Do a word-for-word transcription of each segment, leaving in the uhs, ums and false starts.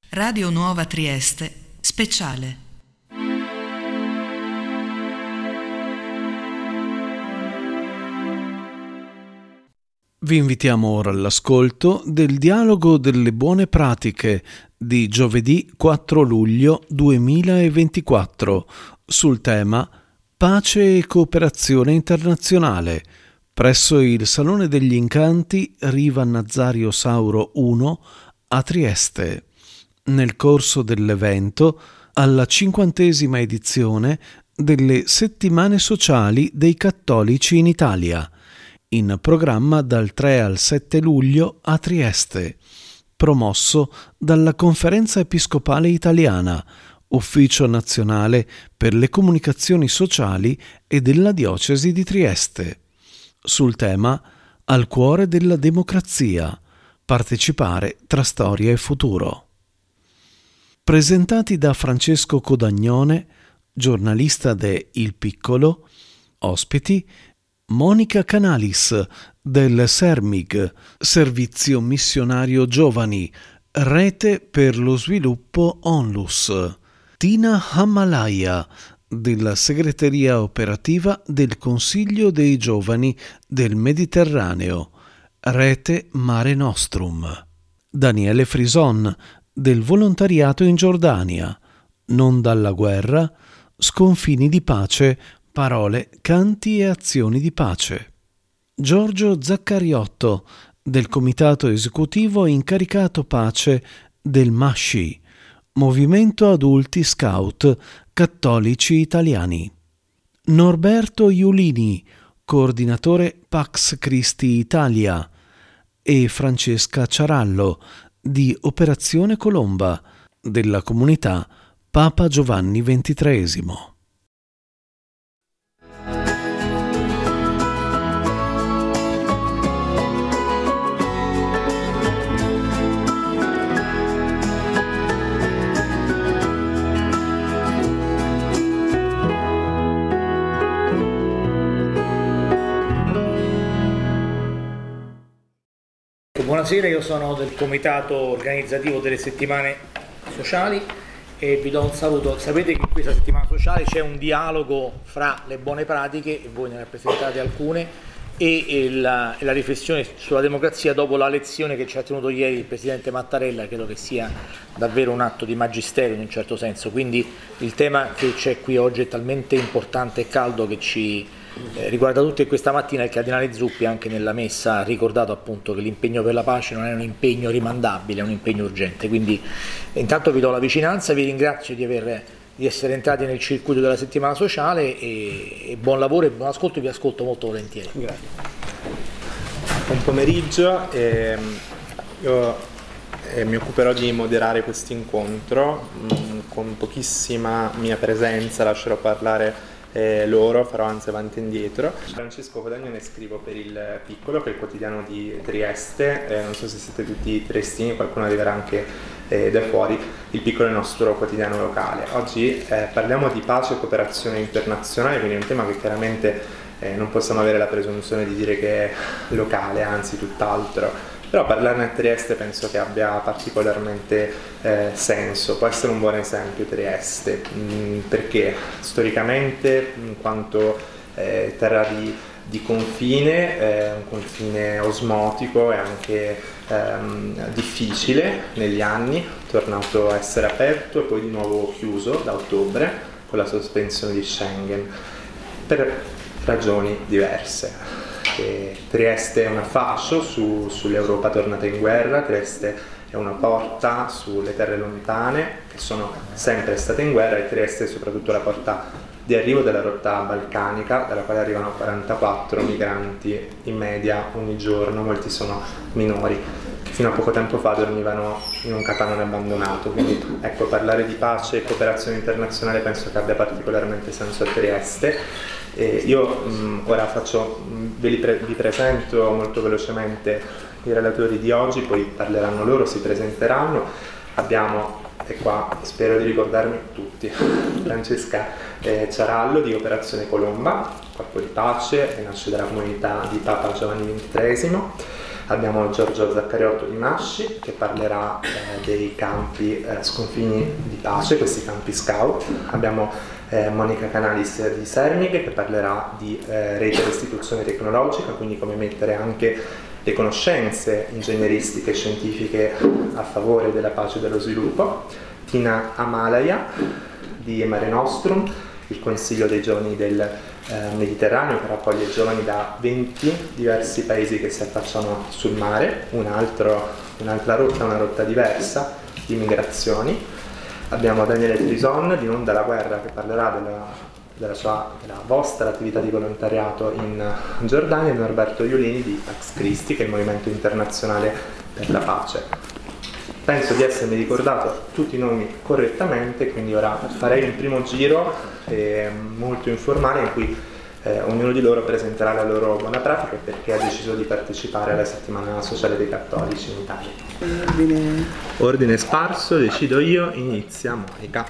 Radio Nuova Trieste, speciale. Vi invitiamo ora all'ascolto del dialogo delle buone pratiche di giovedì quattro luglio duemilaventiquattro sul tema Pace e cooperazione internazionale presso il Salone degli Incanti Riva Nazario Sauro uno a Trieste, nel corso dell'evento alla cinquantesima edizione delle Settimane Sociali dei Cattolici in Italia, in programma dal tre al sette luglio a Trieste, promosso dalla Conferenza Episcopale Italiana, Ufficio Nazionale per le Comunicazioni Sociali e della Diocesi di Trieste, sul tema Al cuore della democrazia, partecipare tra storia e futuro. Presentati da Francesco Codagnone, giornalista de Il Piccolo, ospiti Monica Canalis del SERMIG, Servizio Missionario Giovani, Rete per lo Sviluppo ONLUS, Tina Hamalaya della Segreteria Operativa del Consiglio dei Giovani del Mediterraneo, Rete Mare Nostrum, Daniele Frison del Volontariato in Giordania, Non dalla guerra, Sconfini di pace, parole, canti e azioni di pace. Giorgio Zaccariotto del Comitato Esecutivo Incaricato Pace del MASCI, Movimento Adulti Scout Cattolici Italiani. Norberto Iulini, coordinatore Pax Christi Italia, e Francesca Ciarallo di Operazione Colomba della comunità Papa Giovanni ventitreesimo. Buonasera, io sono del comitato organizzativo delle settimane sociali e vi do un saluto. Sapete che in questa settimana sociale c'è un dialogo fra le buone pratiche, e voi ne rappresentate alcune, e, e, la, e la riflessione sulla democrazia dopo la lezione che ci ha tenuto ieri il Presidente Mattarella. Credo che sia davvero un atto di magistero in un certo senso, quindi il tema che c'è qui oggi è talmente importante e caldo che ci Eh, riguarda tutti. E questa mattina il Cardinale Zuppi anche nella messa ha ricordato appunto che l'impegno per la pace non è un impegno rimandabile, è un impegno urgente. Quindi intanto vi do la vicinanza, vi ringrazio di, aver, di essere entrati nel circuito della settimana sociale e, e buon lavoro e buon ascolto, vi ascolto molto volentieri. Grazie. Buon pomeriggio, eh, io eh, mi occuperò di moderare questo incontro, mh, con pochissima mia presenza lascerò parlare Eh, loro, farò anzi avanti e indietro. Francesco Codagnone, scrivo per Il Piccolo, che è il quotidiano di Trieste, eh, non so se siete tutti triestini, qualcuno arriverà anche eh, da fuori. Il Piccolo è il nostro quotidiano locale. Oggi eh, parliamo di pace e cooperazione internazionale, quindi è un tema che chiaramente eh, non possiamo avere la presunzione di dire che è locale, anzi tutt'altro. Però parlarne a Trieste penso che abbia particolarmente eh, senso, può essere un buon esempio Trieste, mh, perché storicamente, in quanto eh, terra di, di confine, eh, un confine osmotico e anche ehm, difficile negli anni, è tornato a essere aperto e poi di nuovo chiuso da ottobre con la sospensione di Schengen, per ragioni diverse. Che Trieste è una fascio su, sull'Europa tornata in guerra, Trieste è una porta sulle terre lontane che sono sempre state in guerra, e Trieste è soprattutto la porta di arrivo della rotta balcanica, dalla quale arrivano quarantaquattro migranti in media ogni giorno, molti sono minori, che fino a poco tempo fa dormivano in un capannone abbandonato. Quindi ecco, parlare di pace e cooperazione internazionale penso che abbia particolarmente senso a Trieste. E io mh, ora faccio, mh, ve li pre- vi presento molto velocemente i relatori di oggi, poi parleranno loro, si presenteranno. Abbiamo, e qua spero di ricordarmi tutti, Francesca eh, Ciarallo di Operazione Colomba, corpo di pace, che nasce dalla comunità di Papa Giovanni ventitreesimo, Abbiamo Giorgio Zaccariotto di Masci che parlerà eh, dei campi eh, sconfini di pace, questi campi scout. Abbiamo eh, Monica Canalis di Sermig che parlerà di eh, rete e restituzione tecnologica, quindi come mettere anche le conoscenze ingegneristiche e scientifiche a favore della pace e dello sviluppo. Tina Amalaya di Mare Nostrum, il Consiglio dei Giovani del eh, Mediterraneo, che raccoglie giovani da venti diversi paesi che si affacciano sul mare, un altro, un'altra rotta, una rotta diversa di migrazioni. Abbiamo Daniele Trison di Non dalla Guerra che parlerà della, della, sua, della vostra attività di volontariato in Giordania, e Norberto Iulini di Pax Christi, che è il Movimento Internazionale per la Pace. Penso di essermi ricordato tutti i nomi correttamente, quindi ora farei un primo giro eh, molto informale in cui eh, ognuno di loro presenterà la loro buona pratica e perché ha deciso di partecipare alla settimana sociale dei cattolici in Italia. Ordine, Ordine sparso, decido io, inizia Monica.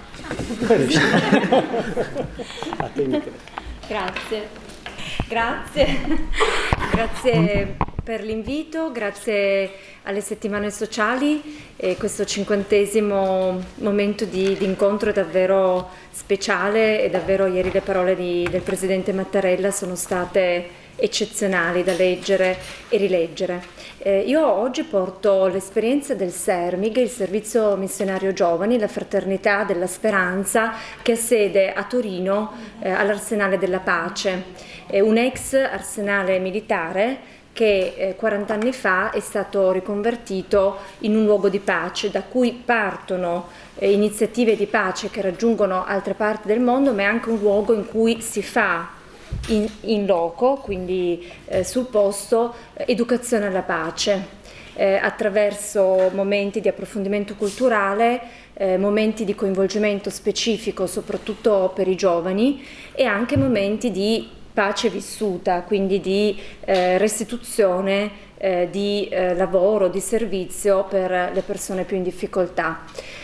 Grazie, grazie, grazie per l'invito, grazie alle settimane sociali. E questo cinquantesimo momento di, di incontro è davvero speciale e davvero ieri le parole di, del Presidente Mattarella sono state eccezionali da leggere e rileggere. Eh, io oggi porto l'esperienza del Sermig, il Servizio Missionario Giovani, la Fraternità della Speranza, che ha sede a Torino eh, all'Arsenale della Pace, è un ex arsenale militare che eh, quaranta anni fa è stato riconvertito in un luogo di pace, da cui partono eh, iniziative di pace che raggiungono altre parti del mondo, ma è anche un luogo in cui si fa in, in loco, quindi eh, sul posto, eh, educazione alla pace, eh, attraverso momenti di approfondimento culturale, eh, momenti di coinvolgimento specifico, soprattutto per i giovani, e anche momenti di pace vissuta, quindi di eh, restituzione eh, di eh, lavoro, di servizio per le persone più in difficoltà.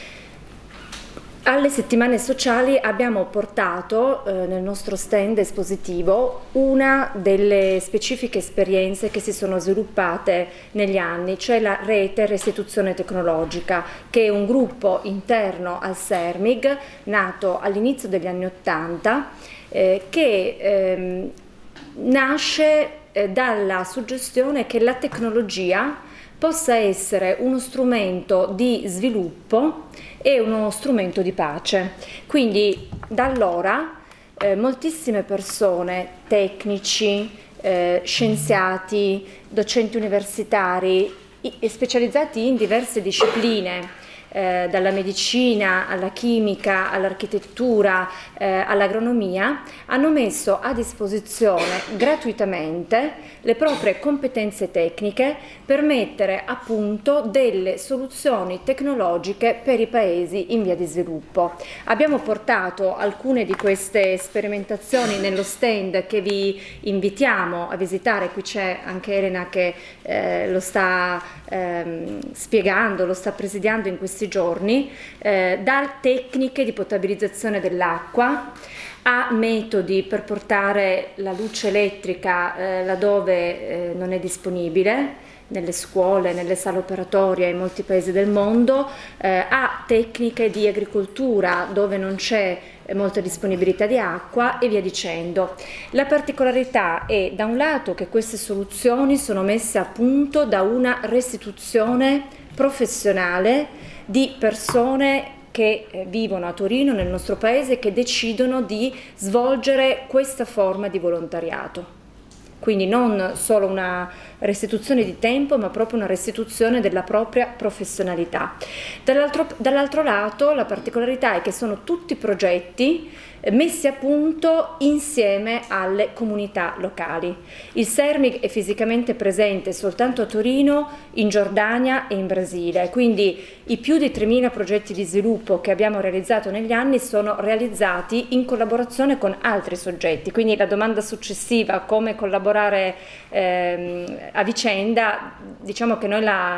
Alle settimane sociali abbiamo portato eh, nel nostro stand espositivo una delle specifiche esperienze che si sono sviluppate negli anni, cioè la rete restituzione tecnologica, che è un gruppo interno al Sermig, nato all'inizio degli anni Ottanta, Eh, che ehm, nasce eh, dalla suggestione che la tecnologia possa essere uno strumento di sviluppo e uno strumento di pace. Quindi da allora eh, moltissime persone, tecnici, eh, scienziati, docenti universitari e specializzati in diverse discipline, Eh, dalla medicina alla chimica, all'architettura, eh, all'agronomia, hanno messo a disposizione gratuitamente le proprie competenze tecniche per mettere a punto delle soluzioni tecnologiche per i paesi in via di sviluppo. Abbiamo portato alcune di queste sperimentazioni nello stand che vi invitiamo a visitare. Qui c'è anche Elena che eh, lo sta ehm, spiegando, lo sta presidiando in questi giorni, eh, da tecniche di potabilizzazione dell'acqua a metodi per portare la luce elettrica eh, laddove eh, non è disponibile, nelle scuole, nelle sale operatorie in molti paesi del mondo, eh, a tecniche di agricoltura dove non c'è eh, molta disponibilità di acqua e via dicendo. La particolarità è da un lato che queste soluzioni sono messe a punto da una restituzione professionale di persone che vivono a Torino, nel nostro paese, che decidono di svolgere questa forma di volontariato. Quindi non solo una restituzione di tempo, ma proprio una restituzione della propria professionalità. Dall'altro, dall'altro lato, la particolarità è che sono tutti progetti messi a punto insieme alle comunità locali. Il Sermig è fisicamente presente soltanto a Torino, in Giordania e in Brasile, quindi i più di tremila progetti di sviluppo che abbiamo realizzato negli anni sono realizzati in collaborazione con altri soggetti, quindi la domanda successiva, come collaborare ehm, a vicenda, diciamo che noi la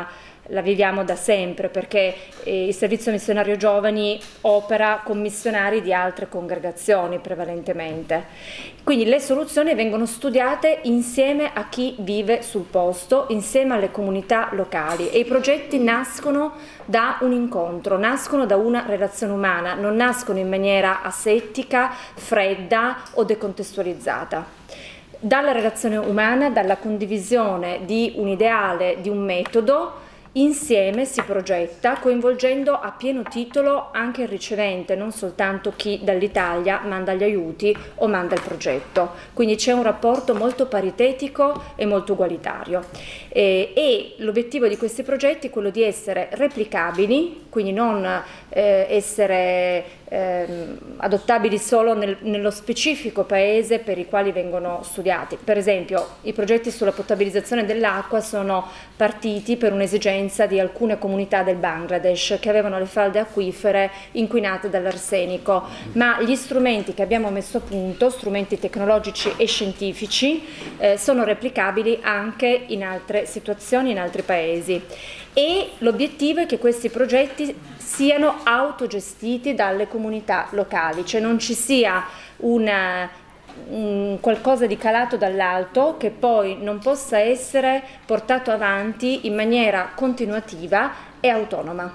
la viviamo da sempre, perché eh, il Servizio Missionario Giovani opera con missionari di altre congregazioni prevalentemente. Quindi le soluzioni vengono studiate insieme a chi vive sul posto, insieme alle comunità locali, e i progetti nascono da un incontro, nascono da una relazione umana, non nascono in maniera asettica, fredda o decontestualizzata. Dalla relazione umana, dalla condivisione di un ideale, di un metodo, insieme si progetta, coinvolgendo a pieno titolo anche il ricevente, non soltanto chi dall'Italia manda gli aiuti o manda il progetto. Quindi c'è un rapporto molto paritetico e molto ugualitario. E, e l'obiettivo di questi progetti è quello di essere replicabili, quindi non eh, essere eh, adottabili solo nel, nello specifico paese per i quali vengono studiati. Per esempio, i progetti sulla potabilizzazione dell'acqua sono partiti per un'esigenza di alcune comunità del Bangladesh che avevano le falde acquifere inquinate dall'arsenico, ma gli strumenti che abbiamo messo a punto, strumenti tecnologici e scientifici, eh, sono replicabili anche in altre situazioni, in altri paesi. E l'obiettivo è che questi progetti siano autogestiti dalle comunità locali, cioè non ci sia una, un qualcosa di calato dall'alto che poi non possa essere portato avanti in maniera continuativa e autonoma.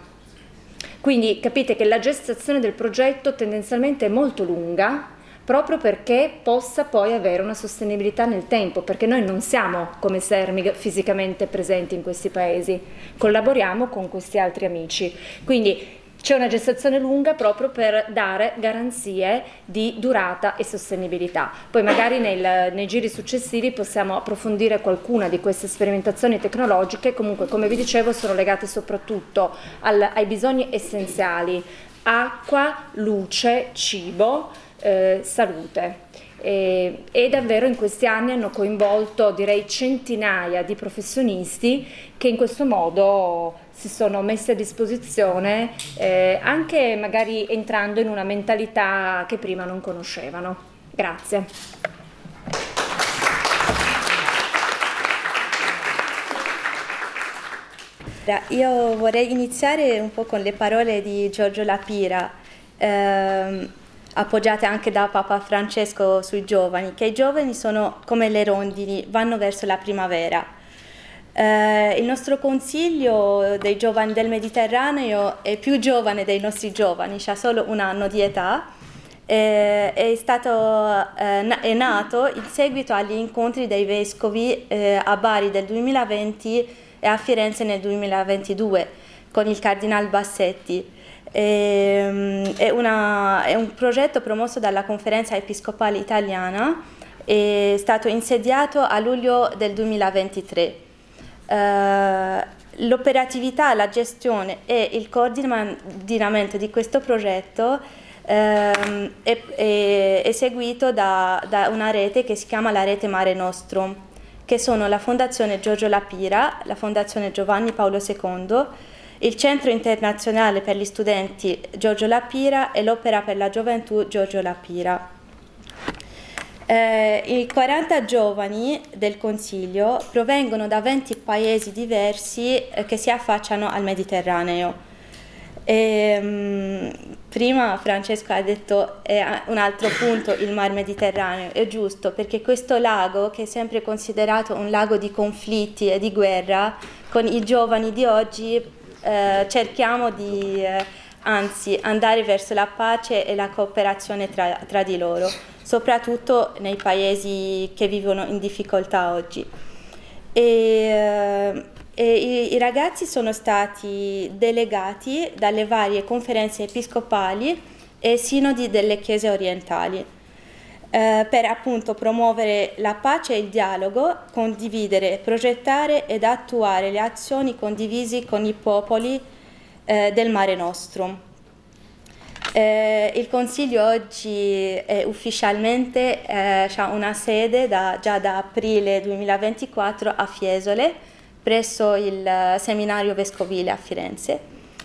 Quindi capite che la gestazione del progetto tendenzialmente è molto lunga, proprio perché possa poi avere una sostenibilità nel tempo, perché noi non siamo come Sermig fisicamente presenti in questi paesi, collaboriamo con questi altri amici, quindi c'è una gestazione lunga proprio per dare garanzie di durata e sostenibilità. Poi magari nel, nei giri successivi possiamo approfondire qualcuna di queste sperimentazioni tecnologiche. Comunque, come vi dicevo, sono legate soprattutto al, ai bisogni essenziali: acqua, luce, cibo, eh, salute. E, e davvero in questi anni hanno coinvolto, direi, centinaia di professionisti che in questo modo si sono messi a disposizione, eh, anche magari entrando in una mentalità che prima non conoscevano. Grazie. Io vorrei iniziare un po' con le parole di Giorgio Lapira, ehm, appoggiate anche da Papa Francesco sui giovani, che i giovani sono come le rondini, vanno verso la primavera. Eh, il nostro consiglio dei giovani del Mediterraneo è più giovane dei nostri giovani, ha solo un anno di età, eh, è, stato, eh, è nato in seguito agli incontri dei vescovi eh, a Bari del duemilaventi e a Firenze nel duemilaventidue con il Cardinal Bassetti. È, una, è un progetto promosso dalla Conferenza Episcopale Italiana, è stato insediato a luglio del duemilaventitré. Uh, l'operatività, la gestione e il coordinamento di questo progetto uh, è, è eseguito da, da una rete che si chiama la Rete Mare Nostrum, che sono la Fondazione Giorgio Lapira, la Fondazione Giovanni Paolo secondo, il Centro Internazionale per gli Studenti Giorgio Lapira e l'Opera per la Gioventù Giorgio Lapira. Eh, I quaranta giovani del Consiglio provengono da venti paesi diversi eh, che si affacciano al Mediterraneo. E, mh, prima Francesco ha detto eh, un altro punto, il Mar Mediterraneo. È giusto, perché questo lago, che è sempre considerato un lago di conflitti e di guerra, con i giovani di oggi Eh, cerchiamo di eh, anzi andare verso la pace e la cooperazione tra, tra di loro, soprattutto nei paesi che vivono in difficoltà oggi. E, eh, e i, i ragazzi sono stati delegati dalle varie conferenze episcopali e sinodi delle chiese orientali eh, per appunto promuovere la pace e il dialogo, condividere, progettare ed attuare le azioni condivisi con i popoli eh, del Mare Nostrum. Eh, il Consiglio oggi è ufficialmente eh, ha una sede da, già da aprile duemilaventiquattro a Fiesole, presso il Seminario Vescovile a Firenze.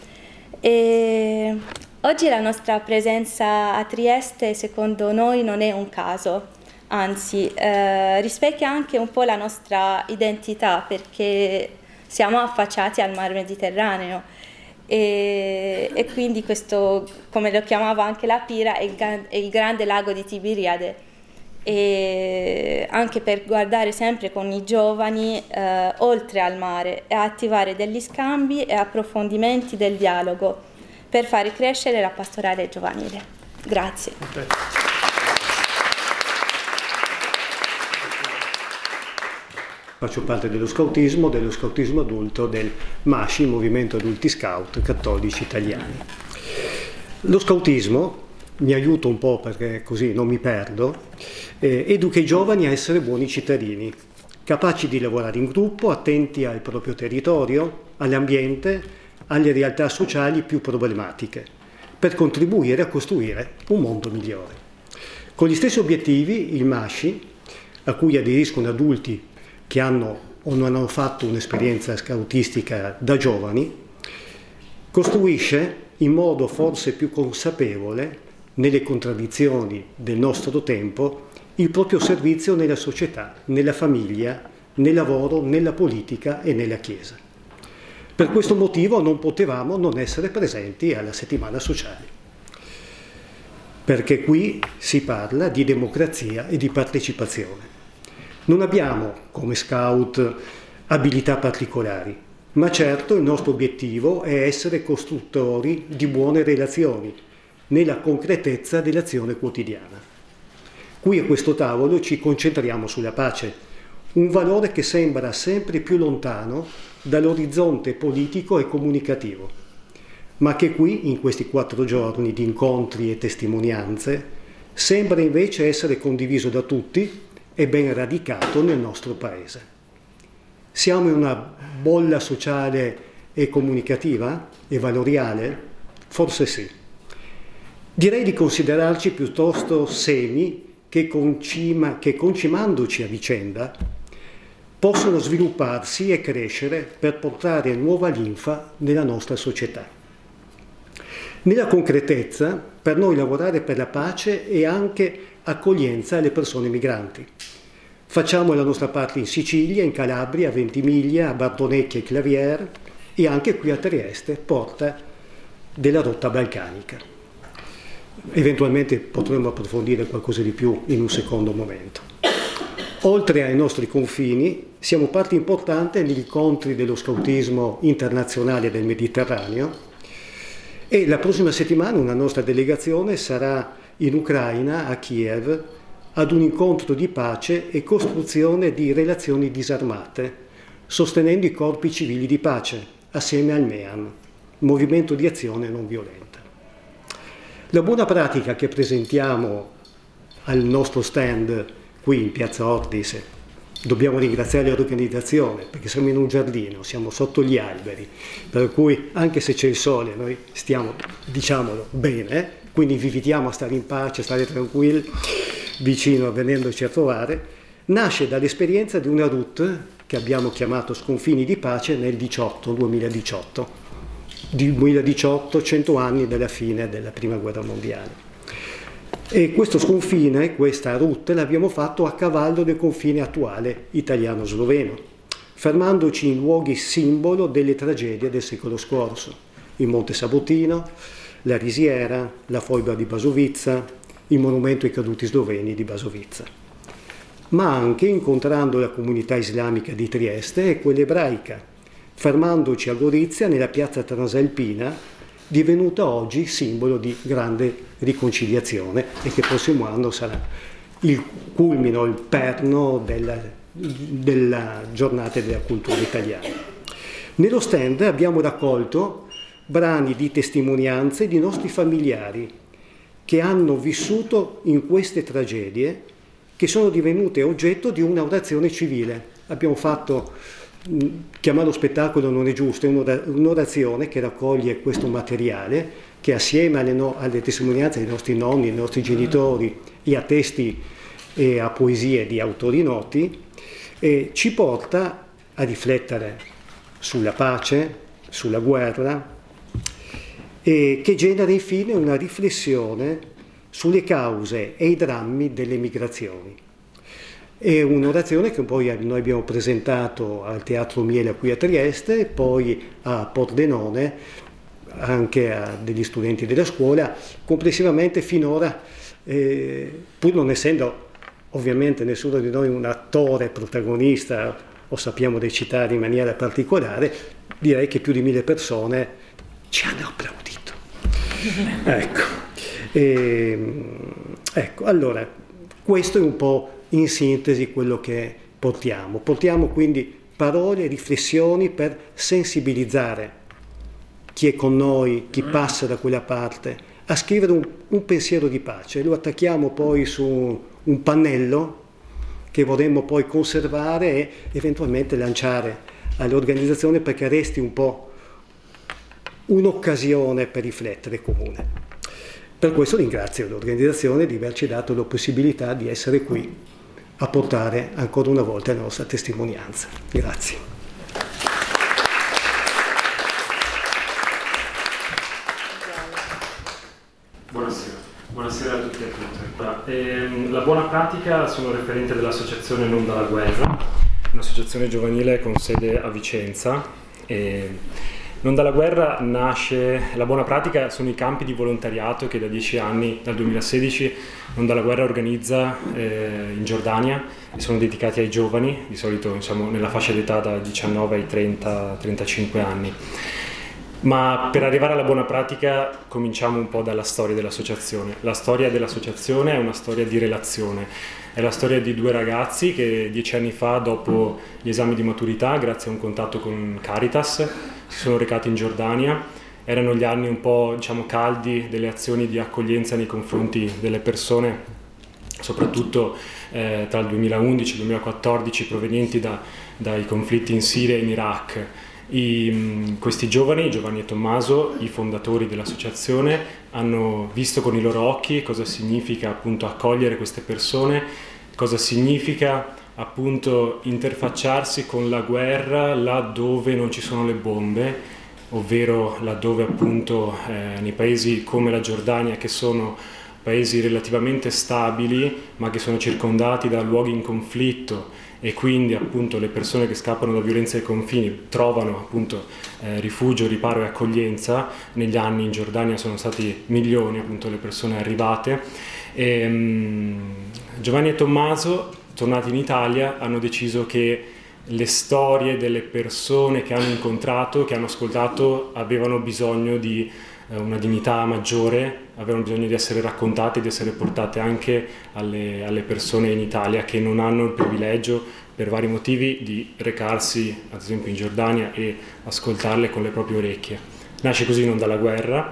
E oggi la nostra presenza a Trieste, secondo noi, non è un caso, anzi eh, rispecchia anche un po' la nostra identità, perché siamo affacciati al mar Mediterraneo e, e quindi questo, come lo chiamava anche la Pira, è il, è il grande lago di Tiberiade, e anche per guardare sempre con i giovani eh, oltre al mare e attivare degli scambi e approfondimenti del dialogo per fare crescere la pastorale giovanile. Grazie. Faccio parte dello scautismo, dello scautismo adulto del MASCI, Movimento Adulti Scout Cattolici Italiani. Lo scautismo, mi aiuta un po' perché così non mi perdo, eh, educa i giovani a essere buoni cittadini, capaci di lavorare in gruppo, attenti al proprio territorio, all'ambiente, alle realtà sociali più problematiche, per contribuire a costruire un mondo migliore. Con gli stessi obiettivi, il MASCI, a cui aderiscono adulti che hanno o non hanno fatto un'esperienza scautistica da giovani, costruisce in modo forse più consapevole, nelle contraddizioni del nostro tempo, il proprio servizio nella società, nella famiglia, nel lavoro, nella politica e nella Chiesa. Per questo motivo non potevamo non essere presenti alla settimana sociale, perché qui si parla di democrazia e di partecipazione. Non abbiamo, come scout, abilità particolari, ma certo il nostro obiettivo è essere costruttori di buone relazioni, nella concretezza dell'azione quotidiana. Qui a questo tavolo ci concentriamo sulla pace, un valore che sembra sempre più lontano dall'orizzonte politico e comunicativo, ma che qui, in questi quattro giorni di incontri e testimonianze, sembra invece essere condiviso da tutti e ben radicato nel nostro paese. Siamo in una bolla sociale e comunicativa e valoriale? Forse sì. Direi di considerarci piuttosto semi che, concima, che concimandoci a vicenda possono svilupparsi e crescere per portare nuova linfa nella nostra società. Nella concretezza, per noi lavorare per la pace è anche accoglienza alle persone migranti. Facciamo la nostra parte in Sicilia, in Calabria, a Ventimiglia, a Bardonecchia e Clavier e anche qui a Trieste, porta della rotta balcanica. Eventualmente potremo approfondire qualcosa di più in un secondo momento. Oltre ai nostri confini, siamo parte importante negli incontri dello scautismo internazionale del Mediterraneo e la prossima settimana una nostra delegazione sarà in Ucraina, a Kiev, ad un incontro di pace e costruzione di relazioni disarmate, sostenendo i corpi civili di pace, assieme al MEAN, Movimento di Azione Non Violenta. La buona pratica che presentiamo al nostro stand qui in Piazza Ordis, dobbiamo ringraziare l'organizzazione perché siamo in un giardino, siamo sotto gli alberi, per cui anche se c'è il sole noi stiamo, diciamolo, bene, quindi vi invitiamo a stare in pace, a stare tranquilli, vicino, venendoci a trovare. Nasce dall'esperienza di una R U T che abbiamo chiamato Sconfini di Pace nel duemiladiciotto, duemiladiciotto, cento anni dalla fine della Prima Guerra Mondiale. E questo sconfine, questa R U T, l'abbiamo fatto a cavallo del confine attuale italiano-sloveno, fermandoci in luoghi simbolo delle tragedie del secolo scorso, il Monte Sabotino, la Risiera, la foiba di Basovizza, il monumento ai caduti sloveni di Basovizza, ma anche incontrando la comunità islamica di Trieste e quella ebraica, fermandoci a Gorizia nella piazza Transalpina, divenuta oggi simbolo di grande riconciliazione e che il prossimo anno sarà il culmine, il perno della, della giornata della cultura italiana. Nello stand abbiamo raccolto brani di testimonianze di nostri familiari che hanno vissuto in queste tragedie, che sono divenute oggetto di un'orazione civile. Abbiamo fatto, chiamarlo spettacolo non è giusto, è un'orazione che raccoglie questo materiale, che assieme alle, no, alle testimonianze dei nostri nonni, dei nostri genitori, e a testi e a poesie di autori noti, eh, ci porta a riflettere sulla pace, sulla guerra, e che genera infine una riflessione sulle cause e i drammi delle migrazioni. È un'orazione che poi noi abbiamo presentato al Teatro Miele qui a Trieste, poi a Pordenone, anche a degli studenti della scuola. Complessivamente finora, eh, pur non essendo ovviamente nessuno di noi un attore protagonista, o sappiamo recitare in maniera particolare, direi che più di mille persone ci hanno applaudito. Ecco, e, ecco, allora, questo è un po' in sintesi quello che portiamo. Portiamo quindi parole, riflessioni per sensibilizzare chi è con noi, chi passa da quella parte, a scrivere un, un pensiero di pace. Lo attacchiamo poi su un pannello che vorremmo poi conservare e eventualmente lanciare all'organizzazione perché resti un po' un'occasione per riflettere comune. Per questo ringrazio l'organizzazione di averci dato la possibilità di essere qui a portare ancora una volta la nostra testimonianza. Grazie. Buonasera. Buonasera a tutti e a tutte. Eh, la Buona Pratica, sono referente dell'associazione Non dalla Guerra, un'associazione giovanile con sede a Vicenza. E Non dalla Guerra nasce, la Buona Pratica sono i campi di volontariato che da dieci anni, dal duemilasedici, Non dalla Guerra organizza eh, in Giordania, e sono dedicati ai giovani, di solito diciamo, nella fascia d'età da diciannove ai trenta trentacinque anni. Ma per arrivare alla Buona Pratica cominciamo un po' dalla storia dell'associazione. La storia dell'associazione è una storia di relazione, è la storia di due ragazzi che dieci anni fa, dopo gli esami di maturità, grazie a un contatto con Caritas, si sono recati in Giordania. Erano gli anni un po', diciamo, caldi delle azioni di accoglienza nei confronti delle persone, soprattutto eh, tra il duemilaundici e il duemilaquattordici, provenienti da, dai conflitti in Siria e in Iraq. I, questi giovani, Giovanni e Tommaso, i fondatori dell'associazione, hanno visto con i loro occhi cosa significa appunto accogliere queste persone, cosa significa appunto interfacciarsi con la guerra laddove non ci sono le bombe, ovvero laddove appunto eh, nei paesi come la Giordania, che sono paesi relativamente stabili ma che sono circondati da luoghi in conflitto, e quindi appunto le persone che scappano da violenza ai confini trovano appunto eh, rifugio, riparo e accoglienza. Negli anni in Giordania sono stati milioni appunto le persone arrivate. E, um, Giovanni e Tommaso, tornati in Italia, hanno deciso che le storie delle persone che hanno incontrato, che hanno ascoltato, avevano bisogno di eh, una dignità maggiore, avevano bisogno di essere raccontate, di essere portate anche alle, alle persone in Italia che non hanno il privilegio, per vari motivi, di recarsi ad esempio in Giordania e ascoltarle con le proprie orecchie. Nasce così Non dalla Guerra,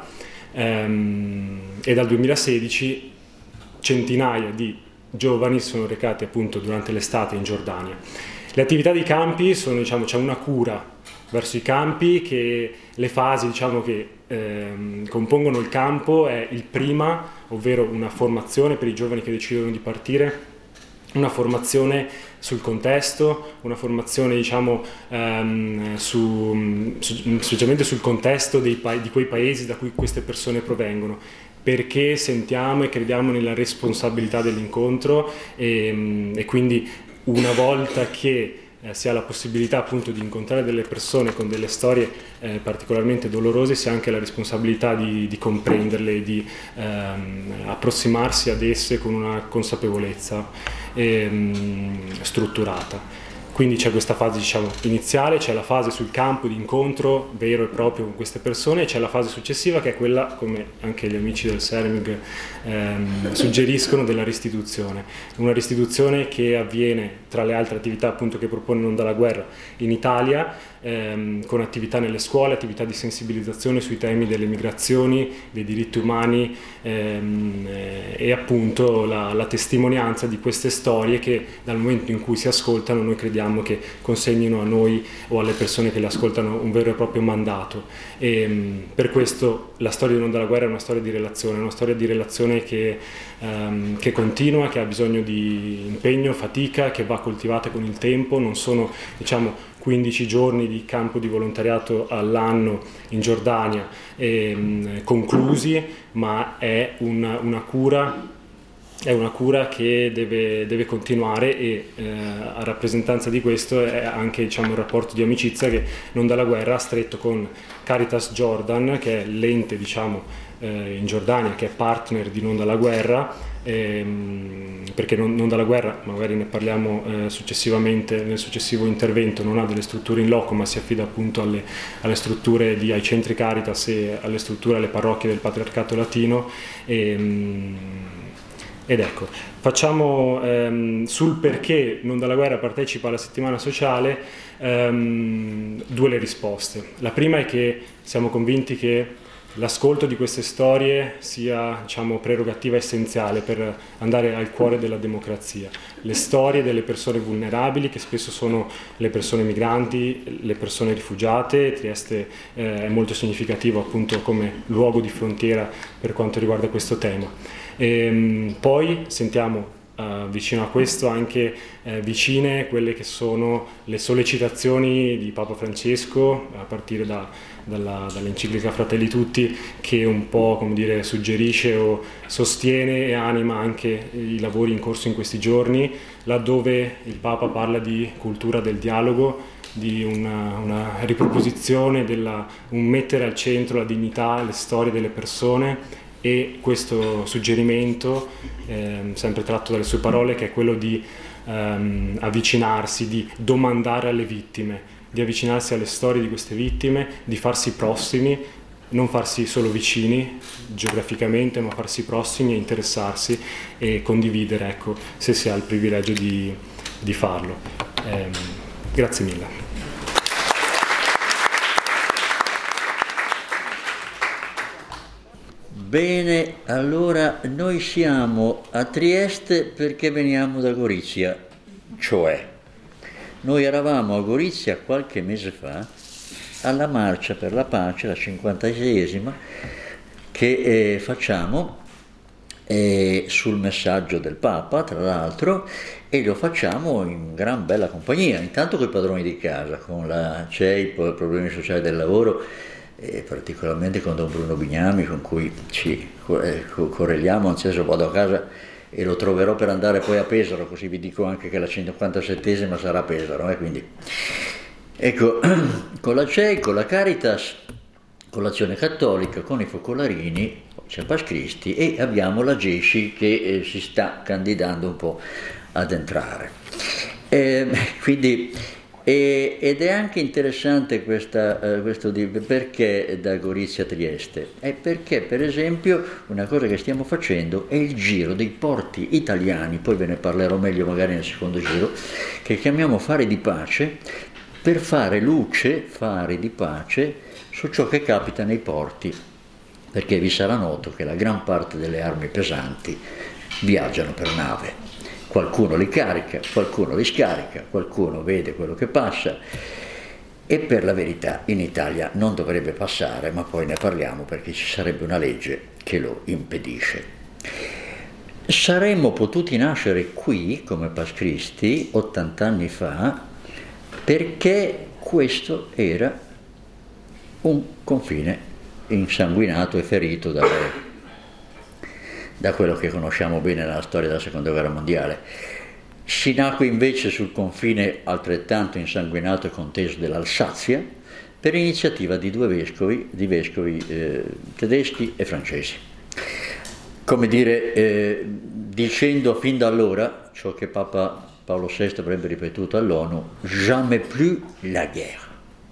ehm, e dal duemilasedici centinaia di giovani sono recati appunto durante l'estate in Giordania. Le attività dei campi sono, diciamo, c'è una cura verso i campi, che le fasi, diciamo, che ehm, compongono il campo è il prima, ovvero una formazione per i giovani che decidono di partire, una formazione sul contesto, una formazione, diciamo, ehm, su, su, specialmente sul contesto dei pa- di quei paesi da cui queste persone provengono, perché sentiamo e crediamo nella responsabilità dell'incontro, e, e quindi una volta che eh, si ha la possibilità appunto di incontrare delle persone con delle storie eh, particolarmente dolorose, si ha anche la responsabilità di, di comprenderle e di ehm, approssimarsi ad esse con una consapevolezza ehm, strutturata. Quindi c'è questa fase, diciamo, iniziale, c'è la fase sul campo di incontro vero e proprio con queste persone, e c'è la fase successiva che è quella, come anche gli amici del Sermig ehm, suggeriscono, della restituzione. Una restituzione che avviene tra le altre attività appunto che propone Non dalla Guerra in Italia, ehm, con attività nelle scuole, attività di sensibilizzazione sui temi delle migrazioni, dei diritti umani, ehm, e appunto la, la testimonianza di queste storie che dal momento in cui si ascoltano noi crediamo che consegnino a noi o alle persone che le ascoltano un vero e proprio mandato. E um, per questo la storia di Non dalla Guerra è una storia di relazione, una storia di relazione che, um, che continua, che ha bisogno di impegno, fatica, che va coltivata con il tempo. Non sono, diciamo, quindici giorni di campo di volontariato all'anno in Giordania e, um, conclusi, ma è una, una cura è una cura che deve, deve continuare e eh, a rappresentanza di questo è anche, diciamo, un rapporto di amicizia che Non dalla Guerra ha stretto con Caritas Jordan, che è l'ente, diciamo, eh, in Giordania, che è partner di Non dalla Guerra, ehm, perché non, non dalla Guerra, magari ne parliamo eh, successivamente nel successivo intervento, non ha delle strutture in loco, ma si affida appunto alle, alle strutture di, ai centri Caritas e alle strutture, alle parrocchie del Patriarcato Latino. E, Ed ecco, facciamo ehm, sul perché Non dalla Guerra partecipa alla settimana sociale ehm, due le risposte. La prima è che siamo convinti che l'ascolto di queste storie sia, diciamo, prerogativa essenziale per andare al cuore della democrazia. Le storie delle persone vulnerabili, che spesso sono le persone migranti, le persone rifugiate. Trieste eh, è molto significativo appunto come luogo di frontiera per quanto riguarda questo tema. E poi sentiamo uh, vicino a questo anche uh, vicine quelle che sono le sollecitazioni di Papa Francesco, a partire da, dalla, dall'enciclica Fratelli Tutti, che un po', come dire, suggerisce o sostiene e anima anche i lavori in corso in questi giorni, laddove il Papa parla di cultura del dialogo, di una, una riproposizione, della, un mettere al centro la dignità, le storie delle persone. E questo suggerimento, ehm, sempre tratto dalle sue parole, che è quello di ehm, avvicinarsi, di domandare alle vittime, di avvicinarsi alle storie di queste vittime, di farsi prossimi, non farsi solo vicini geograficamente, ma farsi prossimi e interessarsi e condividere, ecco, se si ha il privilegio di, di farlo. Eh, grazie mille. Bene, allora noi siamo a Trieste perché veniamo da Gorizia, cioè noi eravamo a Gorizia qualche mese fa alla Marcia per la Pace, la cinquantaseiesima, che eh, facciamo eh, sul messaggio del Papa, tra l'altro, e lo facciamo in gran bella compagnia, intanto con i padroni di casa, con la C E I, Problemi Sociali del Lavoro, e particolarmente con Don Bruno Bignami, con cui ci correliamo. Anzi, adesso vado a casa e lo troverò per andare poi a Pesaro, così vi dico anche che la cinquantasettesima sarà a Pesaro, eh, quindi ecco, con la C E I, con la Caritas, con l'Azione Cattolica, con i Focolarini, c'è Pascristi, e abbiamo la Gesci che eh, si sta candidando un po' ad entrare. Eh, quindi E, ed è anche interessante questa, uh, questo di, perché da Gorizia a Trieste, è perché per esempio una cosa che stiamo facendo è il giro dei porti italiani, poi ve ne parlerò meglio magari nel secondo giro, che chiamiamo Fari di Pace, per fare luce, fari di pace, su ciò che capita nei porti, perché vi sarà noto che la gran parte delle armi pesanti viaggiano per nave. Qualcuno li carica, qualcuno li scarica, qualcuno vede quello che passa, e per la verità in Italia non dovrebbe passare, ma poi ne parliamo perché ci sarebbe una legge che lo impedisce. Saremmo potuti nascere qui come Pascristi ottanta anni fa perché questo era un confine insanguinato e ferito dalle da quello che conosciamo bene nella storia della Seconda Guerra Mondiale. Si nacque invece sul confine altrettanto insanguinato e conteso dell'Alsazia per iniziativa di due vescovi, di vescovi eh, tedeschi e francesi. Come dire, eh, dicendo fin da allora ciò che Papa Paolo sesto avrebbe ripetuto all'ONU: jamais plus la guerre.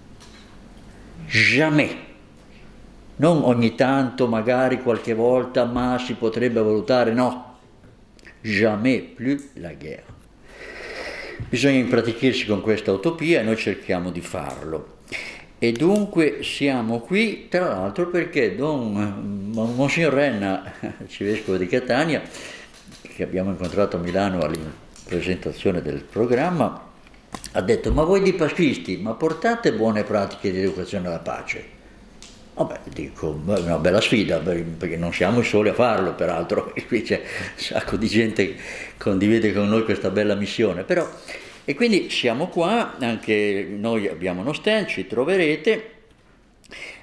Jamais. Non ogni tanto, magari qualche volta, ma si potrebbe valutare, no. Jamais plus la guerre. Bisogna impratichirsi con questa utopia e noi cerchiamo di farlo. E dunque siamo qui, tra l'altro, perché Don Monsignor Renna, arcivescovo di Catania, che abbiamo incontrato a Milano alla presentazione del programma, ha detto: ma voi di Pascristi, ma portate buone pratiche di educazione alla pace? Vabbè, dico, è una bella sfida, perché non siamo i soli a farlo, peraltro, e qui c'è un sacco di gente che condivide con noi questa bella missione, però, e quindi siamo qua, anche noi abbiamo uno stand, ci troverete,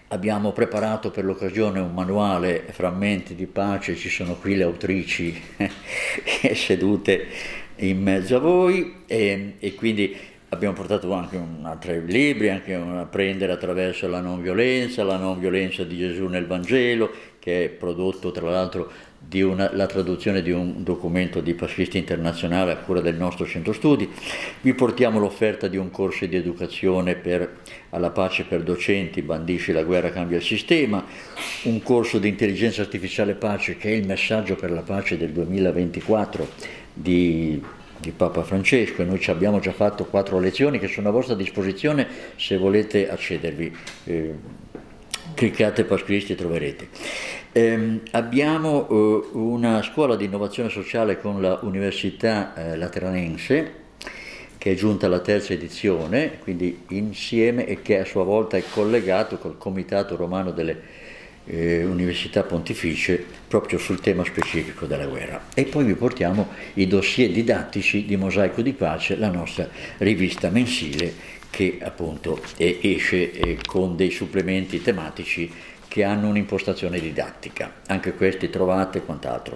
abbiamo preparato per l'occasione un manuale Frammenti di pace, ci sono qui le autrici sedute in mezzo a voi e, e quindi abbiamo portato anche un, altri libri, anche un Apprendere attraverso la non violenza, la non violenza di Gesù nel Vangelo, che è prodotto tra l'altro di una, la traduzione di un documento di Pasquisti Internazionale a cura del nostro centro studi. Vi portiamo l'offerta di un corso di educazione per, alla pace per docenti, Bandisci la guerra cambia il sistema, un corso di intelligenza artificiale pace che è il messaggio per la pace del duemilaventiquattro di, di Papa Francesco, e noi ci abbiamo già fatto quattro lezioni che sono a vostra disposizione se volete accedervi. Eh, cliccate Pasquisti e troverete. Eh, abbiamo eh, una scuola di innovazione sociale con la Università eh, Lateranense, che è giunta alla terza edizione, quindi insieme, e che a sua volta è collegato col Comitato Romano delle eh, Università Pontificie proprio sul tema specifico della guerra. E poi vi portiamo i dossier didattici di Mosaico di Pace, la nostra rivista mensile, che appunto eh, esce eh, con dei supplementi tematici che hanno un'impostazione didattica, anche questi trovate e quant'altro.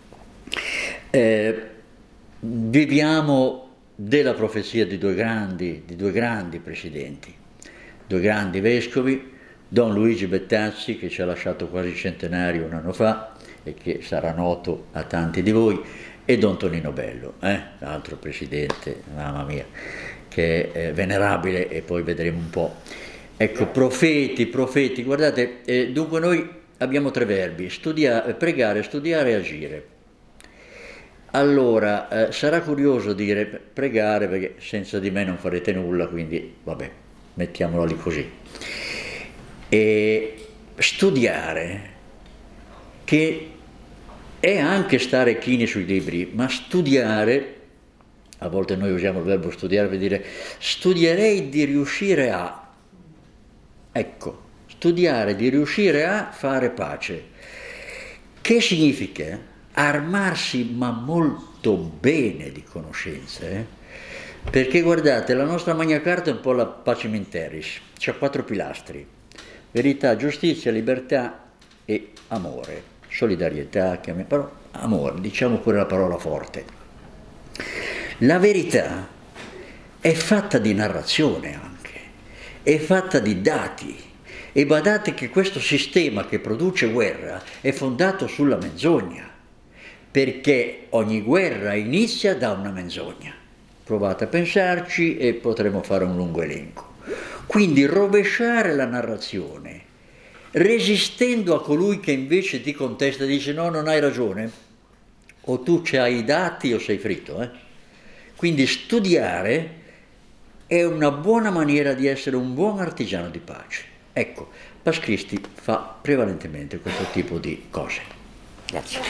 Eh, viviamo della profezia di due grandi, di due grandi presidenti, due grandi vescovi, Don Luigi Bettazzi, che ci ha lasciato quasi centenario un anno fa e che sarà noto a tanti di voi, e Don Tonino Bello, eh? l'altro presidente, mamma mia, che è venerabile, e poi vedremo un po'. Ecco, profeti, profeti, guardate, eh, dunque noi abbiamo tre verbi: studiare, pregare, studiare e agire. Allora, eh, sarà curioso dire pregare, perché senza di me non farete nulla, quindi vabbè, mettiamola lì così. E studiare, che è anche stare chini sui libri, ma studiare, a volte noi usiamo il verbo studiare per dire studierei di riuscire a, ecco, studiare di riuscire a fare pace. Che significa? Armarsi ma molto bene di conoscenze, eh? Perché guardate, la nostra Magna Carta è un po' la Pacem in Terris, c'ha quattro pilastri: verità, giustizia, libertà e amore, solidarietà, però amore, diciamo pure la parola forte. La verità è fatta di narrazione anche, è fatta di dati, e badate che questo sistema che produce guerra è fondato sulla menzogna, perché ogni guerra inizia da una menzogna. Provate a pensarci e potremo fare un lungo elenco. Quindi rovesciare la narrazione, resistendo a colui che invece ti contesta e dice no, non hai ragione, o tu c'hai i dati o sei fritto, eh? Quindi studiare è una buona maniera di essere un buon artigiano di pace. Ecco, Pasquisti fa prevalentemente questo tipo di cose. Grazie.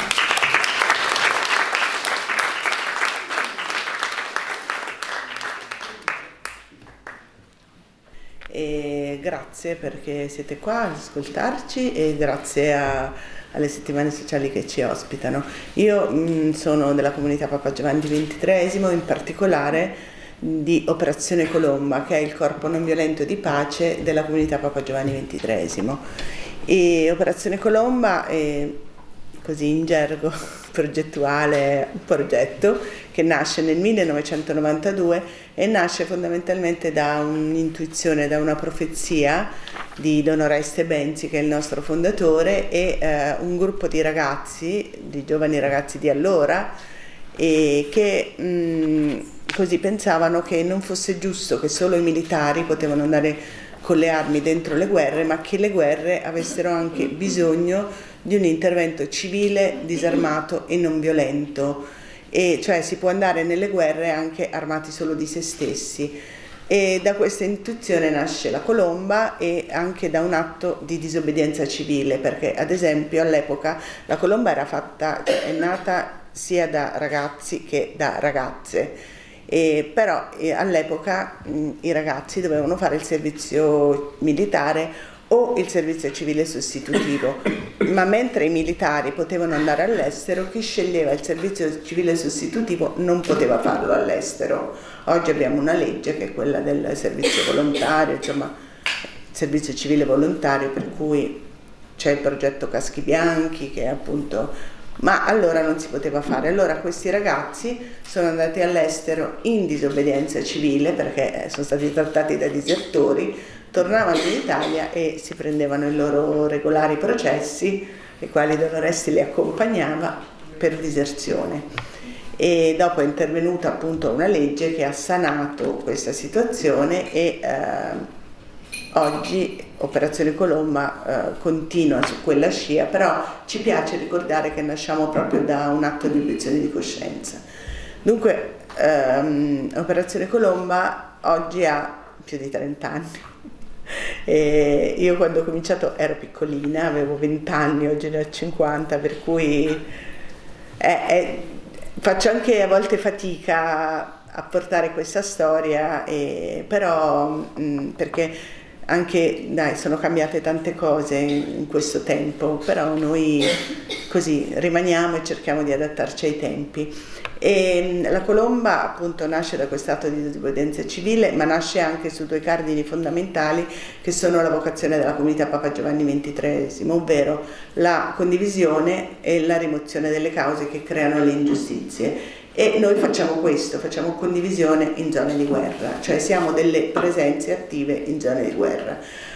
E grazie perché siete qua ad ascoltarci, e grazie a, alle settimane sociali che ci ospitano. Io mh, sono della comunità Papa Giovanni ventitreesimo, in particolare di Operazione Colomba, che è il corpo non violento di pace della comunità Papa Giovanni ventitreesimo. E Operazione Colomba è, così in gergo progettuale, un progetto che nasce nel millenovecentonovantadue e nasce fondamentalmente da un'intuizione, da una profezia di Don Oreste Benzi, che è il nostro fondatore, e eh, un gruppo di ragazzi, di giovani ragazzi di allora, e che mh, così pensavano che non fosse giusto che solo i militari potevano andare con le armi dentro le guerre, ma che le guerre avessero anche bisogno di un intervento civile, disarmato e non violento, e cioè si può andare nelle guerre anche armati solo di se stessi. E da questa intuizione nasce la Colomba, e anche da un atto di disobbedienza civile, perché ad esempio all'epoca la Colomba era fatta, cioè è nata sia da ragazzi che da ragazze. E però eh, all'epoca mh, i ragazzi dovevano fare il servizio militare o il servizio civile sostitutivo, ma mentre i militari potevano andare all'estero, chi sceglieva il servizio civile sostitutivo non poteva farlo all'estero. Oggi abbiamo una legge che è quella del servizio volontario, insomma servizio civile volontario, per cui c'è il progetto Caschi Bianchi che è appunto, ma allora non si poteva fare. Allora questi ragazzi sono andati all'estero in disobbedienza civile perché sono stati trattati da disertori, tornavano in Italia e si prendevano i loro regolari processi, ai quali Don Oresti li accompagnava per diserzione. E dopo è intervenuta appunto una legge che ha sanato questa situazione e eh, oggi Operazione Colomba eh, continua su quella scia, però ci piace ricordare che nasciamo proprio da un atto di obiezione di coscienza. Dunque ehm, Operazione Colomba oggi ha più di trenta anni. E io quando ho cominciato ero piccolina, avevo venti anni, oggi ne ho cinquanta, per cui è, è, faccio anche a volte fatica a portare questa storia, e, però mh, perché anche dai, sono cambiate tante cose in questo tempo, però noi così rimaniamo e cerchiamo di adattarci ai tempi. E la Colomba appunto nasce da quest'atto di disobbedienza civile, ma nasce anche su due cardini fondamentali che sono la vocazione della comunità Papa Giovanni ventitreesimo, ovvero la condivisione e la rimozione delle cause che creano le ingiustizie. E noi facciamo questo, facciamo condivisione in zone di guerra, cioè siamo delle presenze attive in zone di guerra.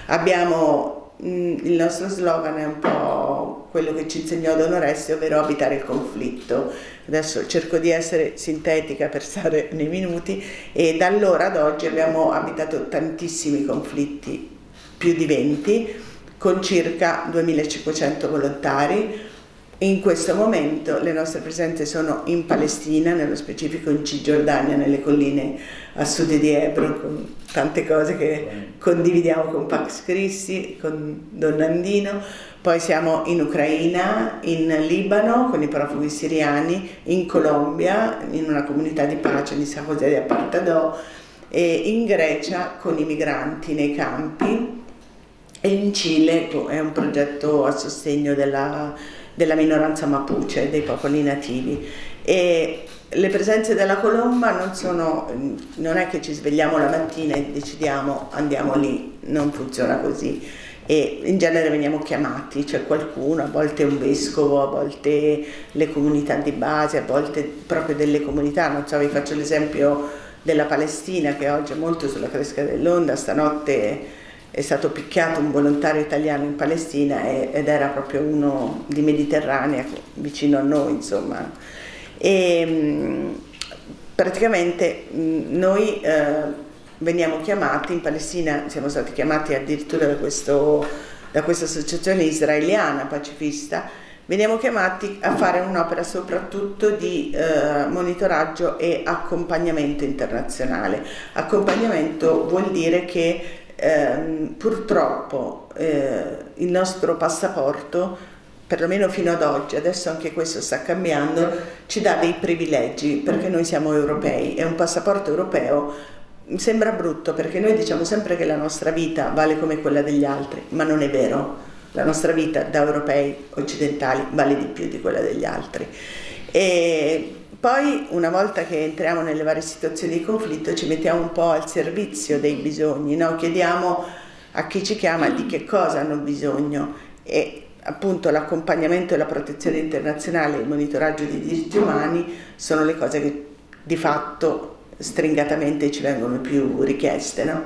Abbiamo mh, il nostro slogan è un po' quello che ci insegnò Don Oresti, ovvero abitare il conflitto. Adesso cerco di essere sintetica per stare nei minuti, e da allora ad oggi abbiamo abitato tantissimi conflitti, più di venti, con circa duemilacinquecento volontari. In questo momento le nostre presenze sono in Palestina, nello specifico in Cisgiordania, nelle colline a sud di Hebron, con tante cose che condividiamo con Pax Christi, con Don Nandino. Poi siamo in Ucraina, in Libano con i profughi siriani, in Colombia, in una comunità di pace di San José de Apartadó, e in Grecia con i migranti nei campi, e in Cile è un progetto a sostegno della della minoranza Mapuche, dei popoli nativi. E le presenze della Colomba non sono, non è che ci svegliamo la mattina e decidiamo andiamo lì, non funziona così. E in genere veniamo chiamati, c'è qualcuno, a volte un vescovo, a volte le comunità di base, a volte proprio delle comunità. Non so, vi faccio l'esempio della Palestina, che oggi è molto sulla cresta dell'onda. Stanotte è stato picchiato un volontario italiano in Palestina ed era proprio uno di Mediterranea, vicino a noi, insomma. E praticamente noi eh, veniamo chiamati in Palestina, siamo stati chiamati addirittura da, questo, da questa associazione israeliana pacifista, veniamo chiamati a fare un'opera soprattutto di eh, monitoraggio e accompagnamento internazionale. Accompagnamento vuol dire che Eh, purtroppo eh, il nostro passaporto, perlomeno fino ad oggi, adesso anche questo sta cambiando, ci dà dei privilegi perché noi siamo europei, e un passaporto europeo sembra brutto perché noi diciamo sempre che la nostra vita vale come quella degli altri, ma non è vero. La nostra vita da europei occidentali vale di più di quella degli altri. E poi, una volta che entriamo nelle varie situazioni di conflitto, ci mettiamo un po' al servizio dei bisogni, no? Chiediamo a chi ci chiama di che cosa hanno bisogno, e appunto l'accompagnamento e la protezione internazionale e il monitoraggio dei diritti umani sono le cose che di fatto stringatamente ci vengono più richieste, no?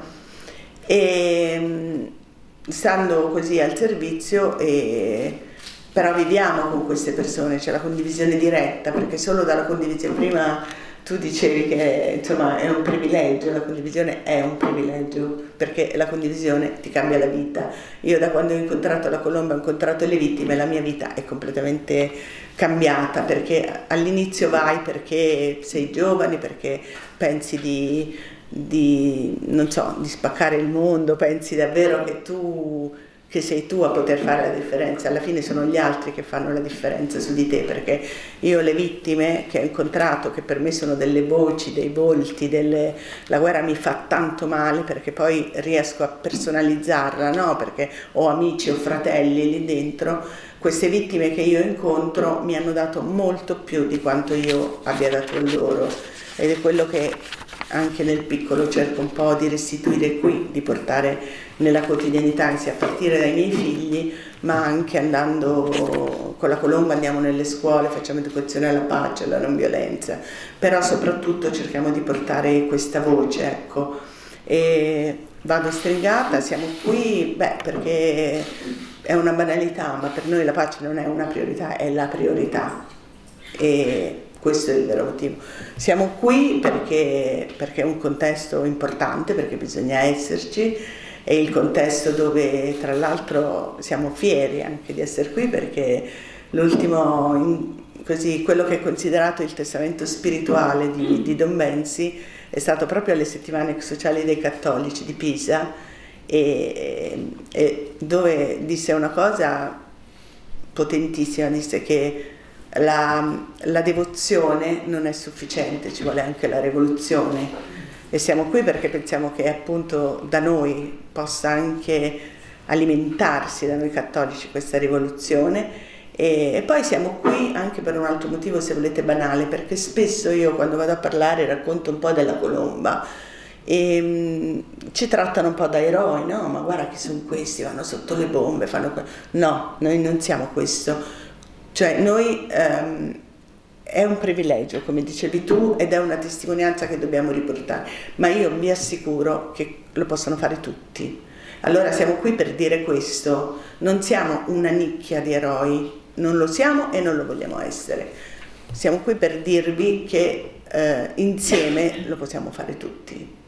E stando così al servizio e però viviamo con queste persone, c'è la condivisione diretta, perché solo dalla condivisione, prima tu dicevi che insomma è un privilegio, la condivisione è un privilegio, perché la condivisione ti cambia la vita. Io da quando ho incontrato la Colomba, ho incontrato le vittime, la mia vita è completamente cambiata, perché all'inizio vai perché sei giovane, perché pensi di, di non so, di spaccare il mondo, pensi davvero che tu che sei tu a poter fare la differenza. Alla fine sono gli altri che fanno la differenza su di te, perché io le vittime che ho incontrato, che per me sono delle voci, dei volti, delle... la guerra mi fa tanto male perché poi riesco a personalizzarla, no? Perché ho amici o fratelli lì dentro. Queste vittime che io incontro mi hanno dato molto più di quanto io abbia dato a loro, ed è quello che anche nel piccolo cerco un po' di restituire qui, di portare nella quotidianità, sia a partire dai miei figli, ma anche andando con la colomba, andiamo nelle scuole, facciamo educazione alla pace, alla non violenza, però soprattutto cerchiamo di portare questa voce, ecco. E vado stringata, siamo qui, beh, perché è una banalità, ma per noi la pace non è una priorità, è la priorità. E questo è il vero motivo. Siamo qui perché, perché è un contesto importante, perché bisogna esserci, è il contesto dove tra l'altro siamo fieri anche di essere qui, perché l'ultimo, in, così, quello che è considerato il testamento spirituale di, di Don Benzi è stato proprio alle settimane sociali dei cattolici di Pisa, e, e dove disse una cosa potentissima, disse che La, la devozione non è sufficiente, ci vuole anche la rivoluzione, e siamo qui perché pensiamo che appunto da noi possa anche alimentarsi, da noi cattolici, questa rivoluzione. E, e poi siamo qui anche per un altro motivo, se volete banale, perché spesso io quando vado a parlare racconto un po' della colomba e mh, ci trattano un po' da eroi, no? Ma guarda chi sono questi, vanno sotto le bombe, fanno que-. No, noi non siamo questo. Cioè noi ehm, è un privilegio, come dicevi tu, ed è una testimonianza che dobbiamo riportare, ma io vi assicuro che lo possono fare tutti. Allora siamo qui per dire questo, non siamo una nicchia di eroi, non lo siamo e non lo vogliamo essere. Siamo qui per dirvi che eh, insieme lo possiamo fare tutti.